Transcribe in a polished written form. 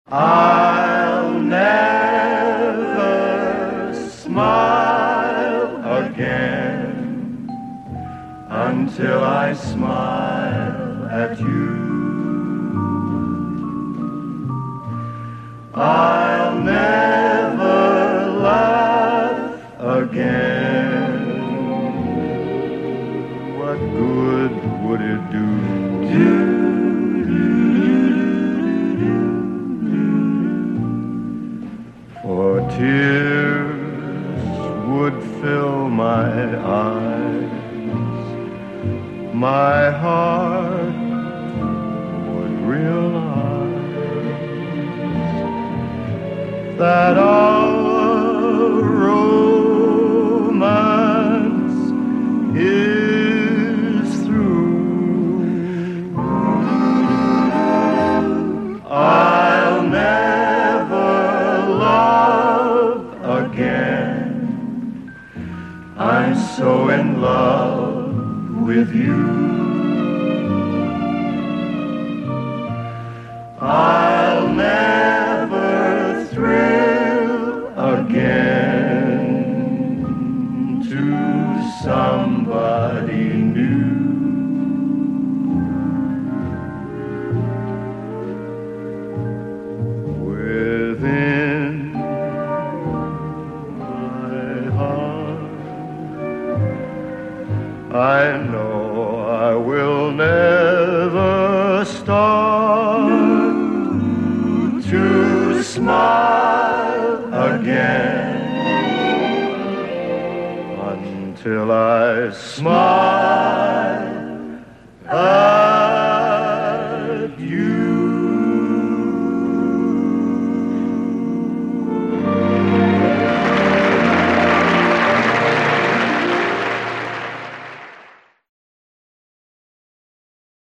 I'll never smile again until I smile at you. I'll never laugh again. What good would it do? For tears would fill my eyes, my heart would realize that our romance is through. I'll never love again. I'm so in love with you. I'll never thrill again to somebody new. Within my heart, I know I will never start to smile again until I smile